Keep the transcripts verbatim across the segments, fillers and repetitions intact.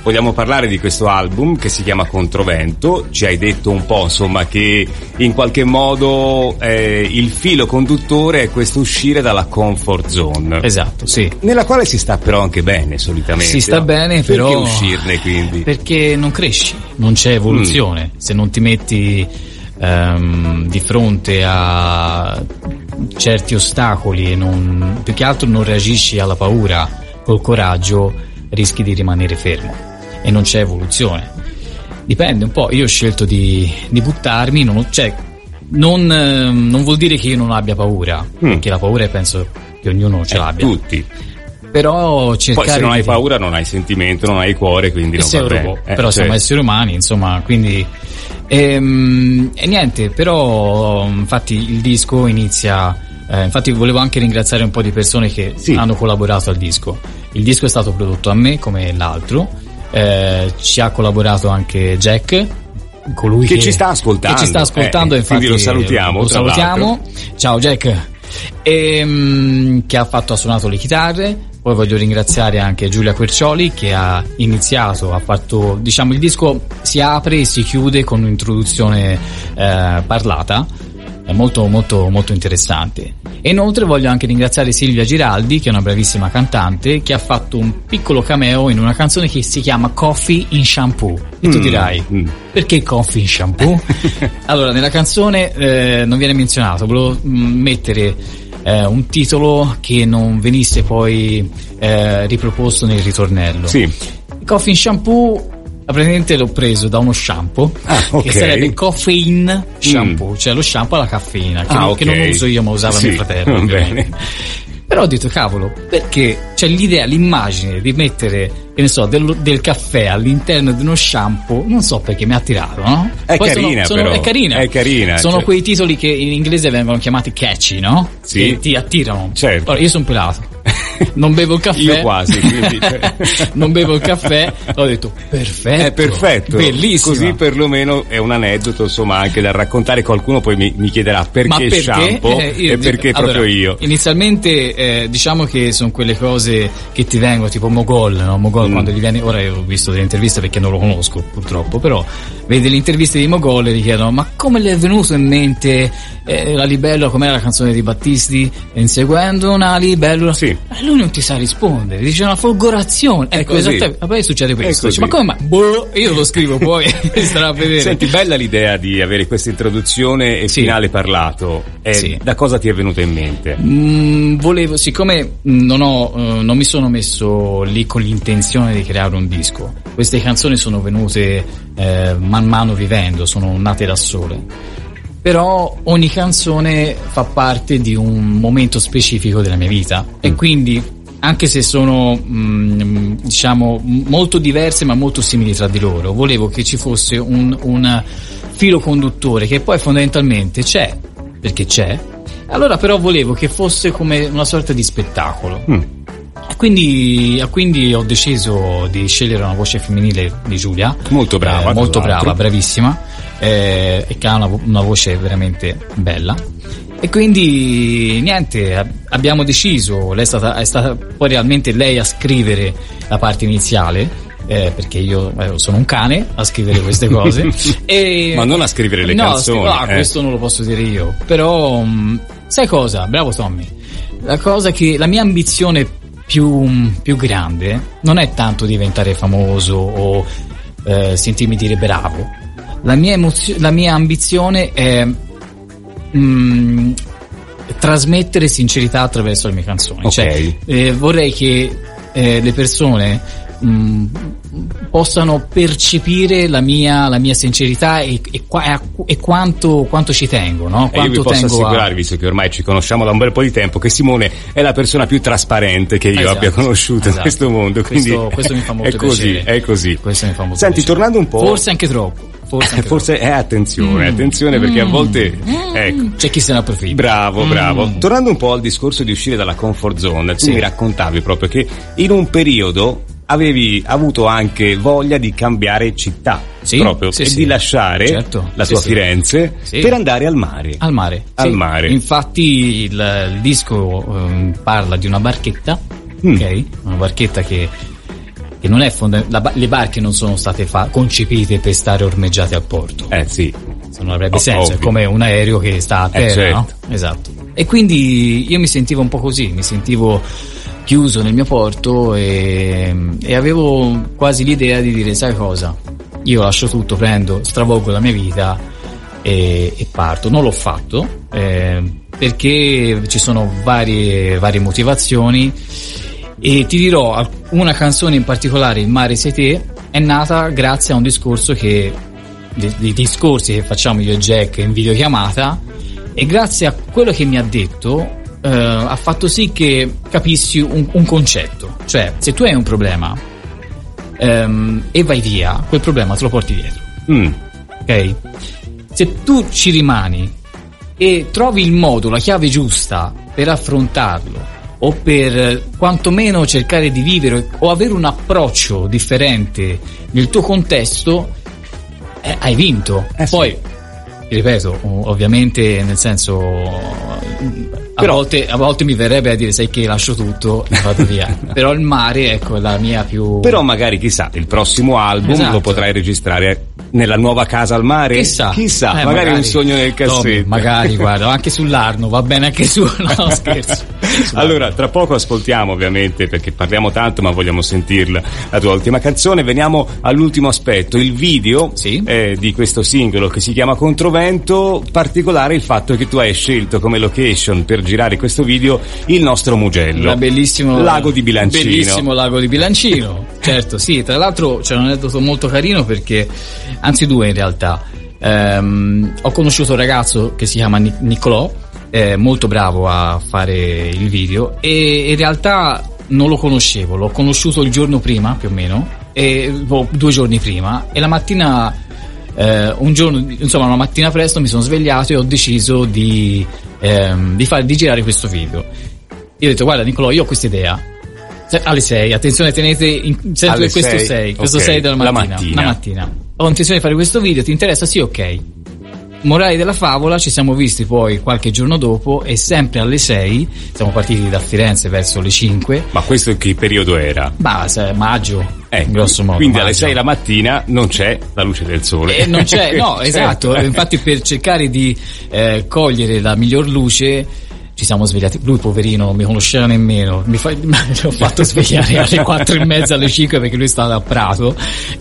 vogliamo parlare di questo album che si chiama Controvento. Ci hai detto un po', insomma, che in qualche modo eh, il filo conduttore è questo uscire dalla comfort zone. Esatto, sì. Nella quale si sta però anche bene solitamente. Si sta no? bene, Perché però uscirne quindi? Perché non cresci, non c'è evoluzione. Mm. Se non ti metti um, di fronte a certi ostacoli e non, più che altro non reagisci alla paura col coraggio, rischi di rimanere fermo e non c'è evoluzione. Dipende un po', io ho scelto di, di buttarmi, non, cioè, non, non vuol dire che io non abbia paura, mm. perché la paura penso che ognuno ce eh, l'abbia. Tutti. Però cercare. Poi se non hai di... paura non hai sentimento, non hai cuore, quindi non sei va un bene. robot, Eh, però cioè... siamo esseri umani, insomma, quindi ehm, e niente, però infatti il disco inizia eh, infatti volevo anche ringraziare un po' di persone che sì. hanno collaborato al disco. Il disco è stato prodotto a me come l'altro, eh, ci ha collaborato anche Jack, colui che, che ci sta ascoltando, che ci sta ascoltando eh, infatti quindi lo salutiamo, lo salutiamo. Ciao Jack. E, um, che ha fatto ha suonato le chitarre. Poi voglio ringraziare anche Giulia Quercioli che ha iniziato, ha fatto, diciamo, il disco si apre e si chiude con un'introduzione eh, parlata, è molto molto molto interessante. E inoltre voglio anche ringraziare Silvia Giraldi, che è una bravissima cantante, che ha fatto un piccolo cameo in una canzone che si chiama Coffee in Shampoo. E tu mm, dirai mm. perché Coffee in Shampoo? Allora, nella canzone eh, non viene menzionato, volevo mm, mettere Eh, un titolo che non venisse poi eh, riproposto nel ritornello. Sì. Coffee in Shampoo, praticamente l'ho preso da uno shampoo, ah, okay. che sarebbe Coffeine Shampoo, mm. cioè lo shampoo alla caffeina, che, ah, non, okay. che non uso io ma usava sì. mio fratello. Bene. Però ho detto cavolo, perché c'è l'idea, l'immagine di mettere, che ne so, del, del caffè all'interno di uno shampoo, non so perché mi ha attirato, no? È Poi carina sono, sono, però. È carina. È carina. Sono cioè... quei titoli che in inglese vengono chiamati catchy, no? Sì. Che ti attirano. Certo. Allora, io sono pelato. Non bevo il caffè. Io quasi, quindi... non bevo il caffè, ho detto perfetto. È perfetto. Bellissimo. Così perlomeno è un aneddoto, insomma, anche da raccontare. Qualcuno poi mi, mi chiederà perché, Ma perché shampoo eh, io, e perché allora, proprio io. Inizialmente eh, diciamo che sono quelle cose che ti vengono tipo Mogol, no? Mogol mm. quando gli viene, ora io ho visto delle interviste perché non lo conosco purtroppo, però vedi le interviste di Mogol e gli chiedono ma come le è venuto in mente eh, la libellula, com'era la canzone di Battisti, inseguendo una libellula? Sì. E lui non ti sa rispondere, dice una folgorazione. Ecco, esattamente. Ma poi succede questo. Dice, ma come mai? Boh, io lo scrivo poi e starà a vedere. Senti, bella l'idea di avere questa introduzione e sì. finale parlato. Eh, sì. Da cosa ti è venuta in mente? Mm, volevo, siccome non ho, uh, non mi sono messo lì con l'intenzione di creare un disco. Queste canzoni sono venute eh, man mano vivendo, sono nate da sole. Però ogni canzone fa parte di un momento specifico della mia vita mm. e quindi anche se sono mh, diciamo molto diverse ma molto simili tra di loro, volevo che ci fosse un, un filo conduttore che poi fondamentalmente c'è, perché c'è, allora però volevo che fosse come una sorta di spettacolo. Mm. Quindi, quindi ho deciso di scegliere una voce femminile di Giulia, molto brava, eh, molto brava, bravissima, eh, e che ha una, una voce veramente bella. E quindi niente, abbiamo deciso, lei è stata, è stata poi realmente lei a scrivere la parte iniziale, eh, perché io eh, sono un cane a scrivere queste cose. E, ma non a scrivere le no, canzoni. No, ah, eh. questo non lo posso dire io. Però, mh, sai cosa? Bravo Tommy. La cosa che, la mia ambizione più, più grande non è tanto diventare famoso o eh, sentirmi dire bravo. La mia emozio- la mia ambizione è mh, trasmettere sincerità attraverso le mie canzoni. Okay. Cioè, eh, vorrei che eh, le persone mh, possano percepire la mia la mia sincerità e, e, e quanto quanto ci tengo, no? Quanto e io vi posso tengo assicurare, a... visto che ormai ci conosciamo da un bel po' di tempo, che Simone è la persona più trasparente che io esatto, abbia conosciuto esatto. in questo mondo, quindi questo, questo mi fa molto è così, piacere. è così. Questo mi fa molto Senti, piacere. tornando un po', forse anche troppo. Forse, anche forse è eh, attenzione, mm. attenzione perché mm. a volte mm. ecco. c'è chi se ne approfitta. Bravo, bravo. Mm. Tornando un po' al discorso di uscire dalla comfort zone, tu sì. mi raccontavi proprio che in un periodo avevi avuto anche voglia di cambiare città, sì, proprio sì, e sì. di lasciare certo. la sì, tua sì. Firenze sì. per andare al mare. Al mare. Al sì. mare. Infatti il, il disco um, parla di una barchetta, mm. ok? Una barchetta che che non è fonda- la, le barche non sono state fa- concepite per stare ormeggiate al porto. Eh sì. Se non avrebbe Oh, senso, ovvio. è come un aereo che sta a terra, Eh, certo. no? Esatto. E quindi io mi sentivo un po' così, mi sentivo chiuso nel mio porto e, e avevo quasi l'idea di dire, sai cosa? Io lascio tutto, prendo, stravolgo la mia vita e, e parto. Non l'ho fatto eh, perché ci sono varie, varie motivazioni, e ti dirò, una canzone in particolare, Il mare sei te, è nata grazie a un discorso che dei, dei discorsi che facciamo io e Jack in videochiamata, e grazie a quello che mi ha detto eh, ha fatto sì che capissi un, un concetto. Cioè, se tu hai un problema ehm, e vai via, quel problema te lo porti dietro. Mm. Ok? Se tu ci rimani e trovi il modo, la chiave giusta per affrontarlo, o per quantomeno cercare di vivere o avere un approccio differente nel tuo contesto, eh, hai vinto. Eh, Poi sì. ti ripeto, ovviamente, nel senso, a, Però- volte, a volte mi verrebbe a dire, sai che lascio tutto e vado via. Però il mare, ecco, è la mia più... Però magari, chissà, il prossimo album Esatto. lo potrai registrare nella nuova casa al mare? Chissà, Chissà, Eh, magari, un sogno nel cassetto. Tommy, magari, guarda, anche sull'Arno, va bene anche su, no, scherzo. Allora, tra poco ascoltiamo, ovviamente, perché parliamo tanto, ma vogliamo sentirla, la tua ultima canzone. Veniamo all'ultimo aspetto, il video Sì. eh, di questo singolo che si chiama Controvento. Particolare il fatto che tu hai scelto come location per girare questo video il nostro Mugello, Il bellissimo lago di Bilancino. Bellissimo lago di Bilancino. Certo, sì, tra l'altro c'è un aneddoto molto carino, perché, anzi due in realtà. Ehm, ho conosciuto un ragazzo che si chiama Nic- Niccolò, eh, molto bravo a fare il video, e in realtà non lo conoscevo, l'ho conosciuto il giorno prima più o meno, e, boh, due giorni prima, e la mattina, eh, un giorno, insomma una mattina presto mi sono svegliato e ho deciso di, ehm, di fare, di girare questo video. Io ho detto, guarda Niccolò, io ho questa idea. Se- alle sei, attenzione, tenete in, sempre Alle questo sei? sei, questo Ok, sei della la mattina, mattina. la mattina. Ho intenzione di fare questo video, ti interessa? Sì, ok. Morale della favola, ci siamo visti poi qualche giorno dopo, e sempre alle sei, siamo partiti da Firenze verso le cinque, Ma questo che periodo era? ma se- maggio, Eh, in grosso modo. Quindi alle maggio. sei la mattina non c'è la luce del sole. E non c'è, no, esatto. Certo. Infatti, per cercare di eh, cogliere la miglior luce, ci siamo svegliati. Lui, poverino, non mi conosceva nemmeno. Mi fa, mi ho fatto svegliare alle quattro e mezza, alle cinque, perché lui stava a Prato.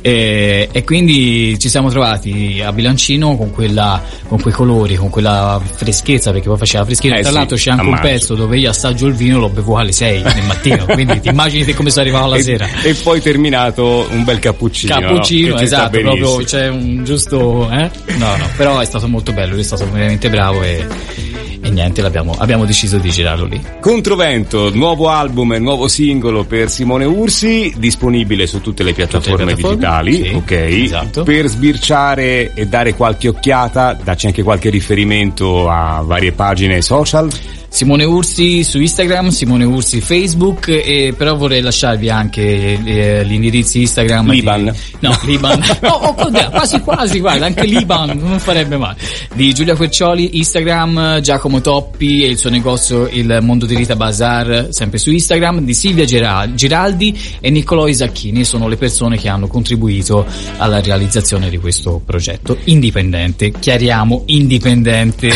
E, e quindi ci siamo trovati a Bilancino con quella, con quei colori, con quella freschezza, perché poi faceva freschino. Eh Tra sì, l'altro c'è anche a un maggio. pezzo dove io assaggio il vino, lo bevo alle sei del mattino. Quindi ti immagini te come sono arrivato la E- sera. E, poi terminato un bel cappuccino. Cappuccino, no? Che ci sta esatto, proprio benissimo. c'è un giusto, eh? No, no, però è stato molto bello, lui è stato veramente bravo, e, e niente, l'abbiamo, abbiamo deciso di girarlo lì. Controvento, nuovo album e nuovo singolo per Simone Ursi, disponibile su tutte le piattaforme, Tutte le piattaforme, digitali, sì, ok? esatto. Per sbirciare e dare qualche occhiata, dacci anche qualche riferimento a varie pagine social. Simone Ursi su Instagram, Simone Ursi Facebook, e però vorrei lasciarvi anche eh, gli indirizzi Instagram Liban. di, no, Liban. No, oh, guarda, quasi quasi, guarda, anche Liban non farebbe male. Di Giulia Quercioli, Instagram, Giacomo Toppi e il suo negozio Il Mondo di Rita Bazar, sempre su Instagram, di Silvia Geral- Giraldi e Niccolò Isacchini, sono le persone che hanno contribuito alla realizzazione di questo progetto indipendente, chiariamo, indipendente.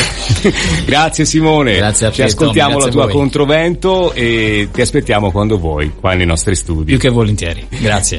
Grazie Simone. Grazie a te. Ci ascoltiamo Tommy, la grazie a tua voi. Controvento e ti aspettiamo quando vuoi qua nei nostri studi. Più che volentieri, grazie.